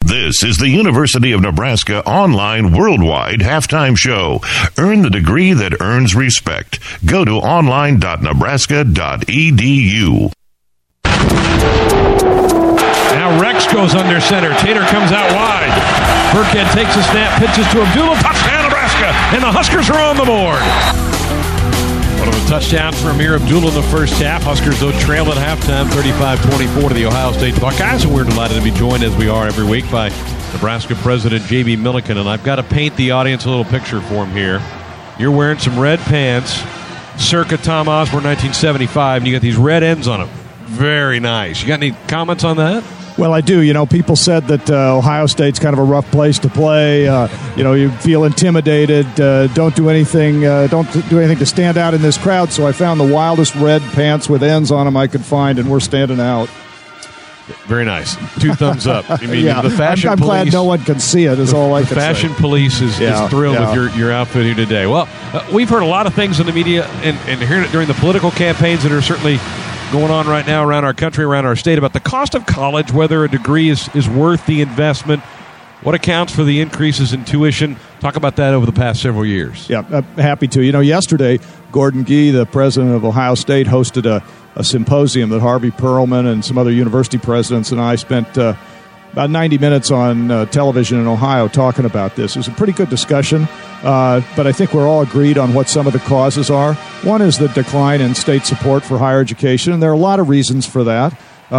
This is the University of Nebraska online worldwide halftime show. Earn the degree that earns respect. Go to online.nebraska.edu. Now Rex goes under center. Tater comes out wide. Burkhead takes a snap, pitches to Abdullah. Touchdown, Nebraska. And the Huskers are on the board. One of the touchdowns for Amir Abdullah in the first half. Huskers, though, trailed at halftime 35-24 to the Ohio State Buckeyes. And we're delighted to be joined, as we are every week, by Nebraska President J.B. Milliken. And I've got to paint the audience a little picture for him here. You're wearing some red pants, circa Tom Osborne 1975, and you got these red ends on them. Very nice. You got any comments on that? Well, I do. You know, people said that Ohio State's kind of a rough place to play. You feel intimidated. Don't do anything to stand out in this crowd. So I found the wildest red pants with ends on them I could find, and we're standing out. Very nice. 2 thumbs up. You mean the fashion I'm police? glad no one can see it. Is all I can say. The fashion police is thrilled with your outfit here today. Well, we've heard a lot of things in the media and hearing it during the political campaigns that are certainly going on right now around our country, around our state, about the cost of college, whether a degree is worth the investment, what accounts for the increases in tuition. Talk about that over the past several years. Yeah, happy to. You know, yesterday, Gordon Gee, the president of Ohio State, hosted a symposium that Harvey Perlman and some other university presidents and I spent about 90 minutes on television in Ohio talking about this. It was a pretty good discussion, but I think we're all agreed on what some of the causes are. One is the decline in state support for higher education, and there are a lot of reasons for that.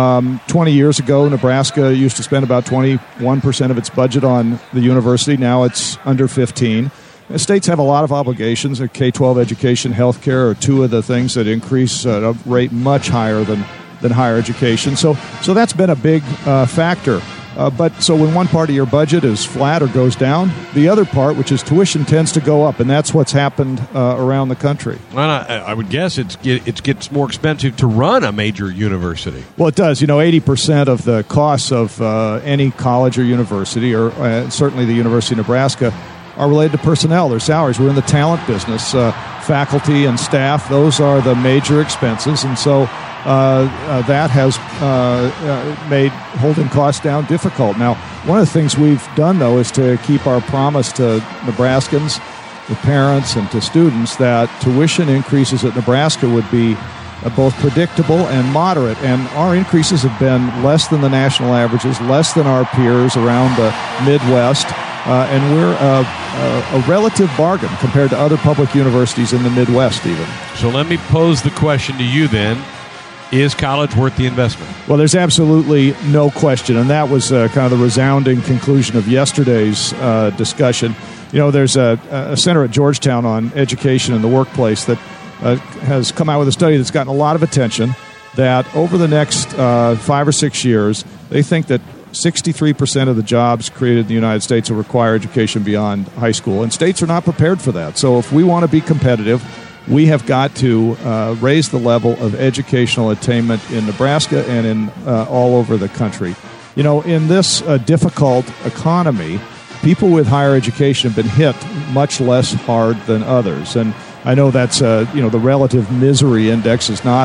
20 years ago, Nebraska used to spend about 21% of its budget on the university. Now it's under 15%. States have a lot of obligations. K-12 education, healthcare are 2 of the things that increase at a rate much higher than higher education. So that's been a big factor. But when one part of your budget is flat or goes down, the other part, which is tuition, tends to go up, and that's what's happened around the country. Well, I would guess it gets more expensive to run a major university. Well, it does. You know, 80% of the costs of any college or university, or certainly the University of Nebraska, are related to personnel, their salaries. We're in the talent business. Faculty and staff, those are the major expenses, and so that has made holding costs down difficult. Now, one of the things we've done, though, is to keep our promise to Nebraskans, the parents, and to students that tuition increases at Nebraska would be both predictable and moderate. And our increases have been less than the national averages, less than our peers around the Midwest. And we're a relative bargain compared to other public universities in the Midwest even. So let me pose the question to you then. Is college worth the investment? Well, there's absolutely no question, and that was kind of the resounding conclusion of yesterday's discussion. You know, there's a center at Georgetown on education in the workplace that has come out with a study that's gotten a lot of attention, that over the next 5 or 6 years, they think that 63% of the jobs created in the United States will require education beyond high school, and states are not prepared for that. So if we want to be competitive, we have got to raise the level of educational attainment in Nebraska and in all over the country. You know, in this difficult economy, people with higher education have been hit much less hard than others. And I know that's, the relative misery index is not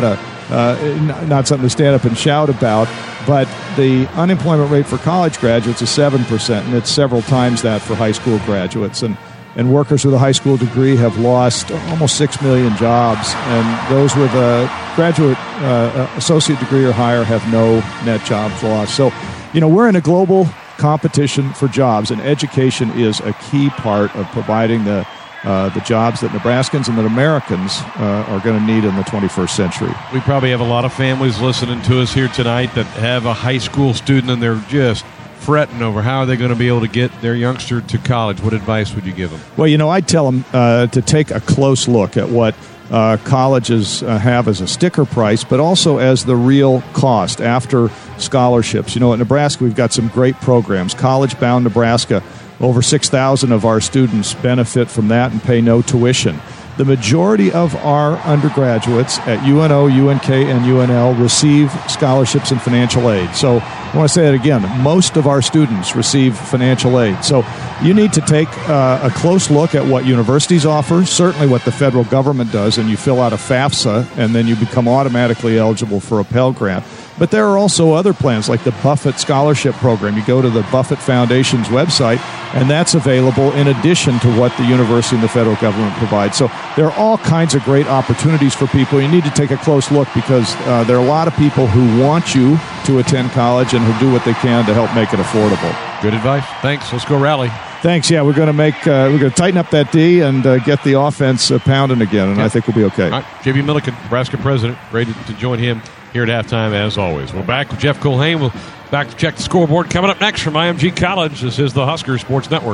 something to stand up and shout about, but the unemployment rate for college graduates is 7%, and it's several times that for high school graduates. And workers with a high school degree have lost almost 6 million jobs, and those with a graduate associate degree or higher have no net jobs lost. So, you know, we're in a global competition for jobs, and education is a key part of providing the jobs that Nebraskans and that Americans are going to need in the 21st century. We probably have a lot of families listening to us here tonight that have a high school student, and they're just fretting over how are they going to be able to get their youngster to college. What advice would you give them? Well, you know, I'd tell them to take a close look at what colleges have as a sticker price, but also as the real cost after scholarships. You know, at Nebraska, we've got some great programs. College Bound Nebraska, over 6,000 of our students benefit from that and pay no tuition. The majority of our undergraduates at UNO, UNK, and UNL receive scholarships and financial aid. So I want to say it again. Most of our students receive financial aid. So you need to take a close look at what universities offer, certainly what the federal government does, and you fill out a FAFSA, and then you become automatically eligible for a Pell Grant. But there are also other plans like the Buffett Scholarship Program. You go to the Buffett Foundation's website, and that's available in addition to what the university and the federal government provide. So there are all kinds of great opportunities for people. You need to take a close look because there are a lot of people who want you to attend college and who do what they can to help make it affordable. Good advice. Thanks. Let's go Rally. Thanks. Yeah, we're going to tighten up that D and get the offense pounding again, and I think we'll be okay. All right. J.B. Milliken, Nebraska president. Great to join him here at halftime, as always. We're back with Jeff Culhane. We'll back to check the scoreboard coming up next from IMG College. This is the Husker Sports Network.